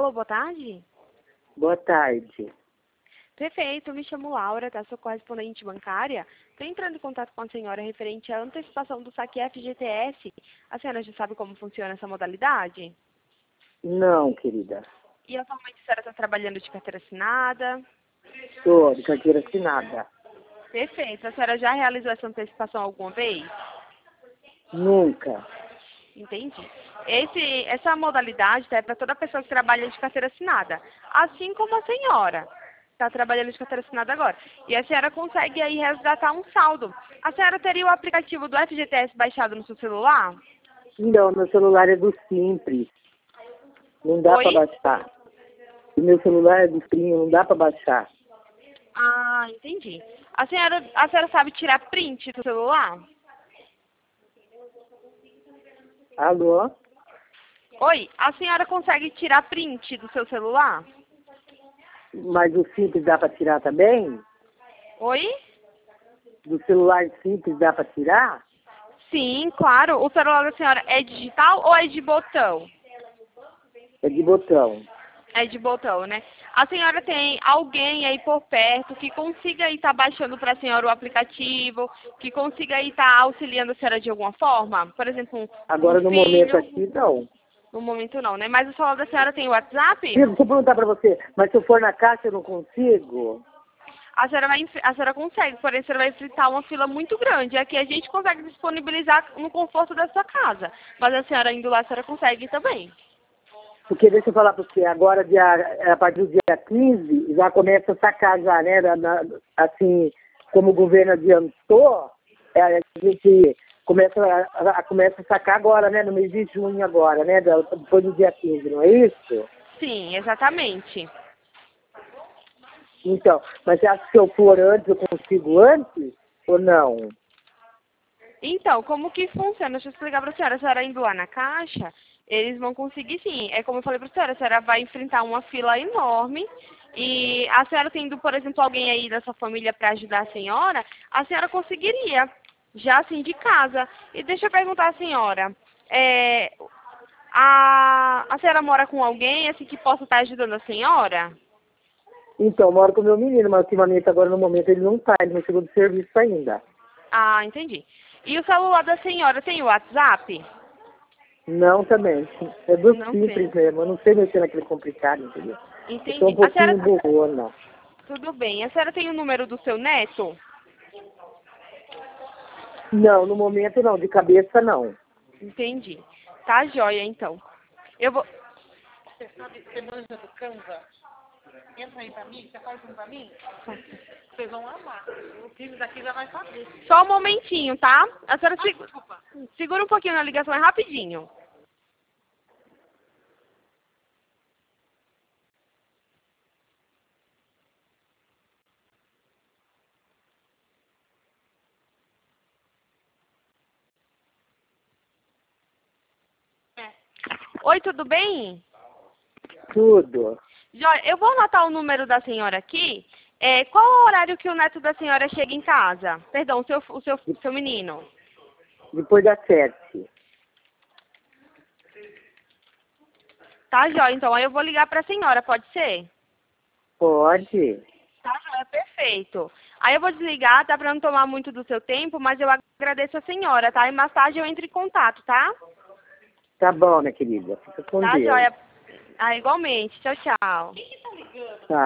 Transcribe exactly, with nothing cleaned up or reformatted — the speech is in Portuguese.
Alô, boa tarde. Boa tarde. Perfeito, me chamo Laura, tá? Sou correspondente bancária. Estou entrando em contato com a senhora referente à antecipação do saque F G T S. A senhora já sabe como funciona essa modalidade? Não, querida. E atualmente a senhora está trabalhando de carteira assinada? Estou de carteira assinada. Perfeito. A senhora já realizou essa antecipação alguma vez? Nunca. Entendi. Esse, essa modalidade tá, é para toda pessoa que trabalha de carteira assinada, assim como a senhora está trabalhando de carteira assinada agora. E a senhora consegue aí resgatar um saldo. A senhora teria o aplicativo do F G T S baixado no seu celular? Não, meu celular é do Simples. Não dá para baixar. O meu celular é do Simples, não dá para baixar. Ah, entendi. A senhora, a senhora sabe tirar print do celular? Alô? Oi, a senhora consegue tirar print do seu celular? Mas o Simples dá para tirar também? Oi? Do celular Simples dá para tirar? Sim, claro. O celular da senhora é digital ou é de botão? É de botão. É de botão, né? A senhora tem alguém aí por perto que consiga estar baixando para a senhora o aplicativo, que consiga estar auxiliando a senhora de alguma forma? Por exemplo, um, Agora um no filho? momento aqui, não. No momento não, né? Mas o celular da senhora tem WhatsApp? Deixa eu perguntar para você, mas se eu for na caixa eu não consigo? A senhora, vai, a senhora consegue, porém a senhora vai enfrentar uma fila muito grande. Aqui a gente consegue disponibilizar no conforto da sua casa. Mas a senhora indo lá, a senhora consegue também. Porque deixa eu falar para você, agora dia, a partir do dia quinze já começa a sacar já, né? Na, na, assim, como o governo adiantou, é, a gente começa a, a, começa a sacar agora, né? No mês de junho agora, né? Depois do dia quinze, não é isso? Sim, exatamente. Então, mas você acha que se eu for antes, eu consigo antes ou não? Então, como que funciona? Deixa eu explicar para a senhora. A senhora indo lá na caixa, eles vão conseguir sim. É como eu falei para a senhora, a senhora vai enfrentar uma fila enorme e a senhora tendo, por exemplo, alguém aí da sua família para ajudar a senhora, a senhora conseguiria, já assim, de casa. E deixa eu perguntar à senhora, é, a, a senhora mora com alguém assim que possa estar ajudando a senhora? Então, eu moro com o meu menino, mas ultimamente agora no momento ele não tá, ele não chegou do serviço ainda. Ah, entendi. E o celular da senhora tem o WhatsApp? Não, também. É do Não Simples tem. mesmo. Eu não sei mexer naquele complicado, entendeu? Eu sou um Entendi. A senhora... pouquinho burrona. Tudo bem. A senhora tem o número do seu neto? Não, no momento não. De cabeça, não. Entendi. Tá joia, então. Eu vou... Você sabe, você manja do Canva? Entra aí pra mim, você faz um pra mim? Vocês vão amar. O time daqui já vai saber. Só um momentinho, tá? A senhora Ah, seg... desculpa. segura um pouquinho na ligação, é rapidinho. É. Oi, tudo bem? Tudo. Joia, eu vou anotar o número da senhora aqui. É, qual o horário que o neto da senhora chega em casa? Perdão, o seu, o seu, o seu menino. Depois das sete. Tá joia, então. Aí eu vou ligar pra senhora, pode ser? Pode. Tá, joia, perfeito. Aí eu vou desligar, tá? Pra não tomar muito do seu tempo, mas eu agradeço a senhora, tá? E mais tarde eu entro em contato, tá? Tá bom, minha querida. Fica com Tá, Deus. joia. Ah, igualmente. Tchau, tchau. Tá.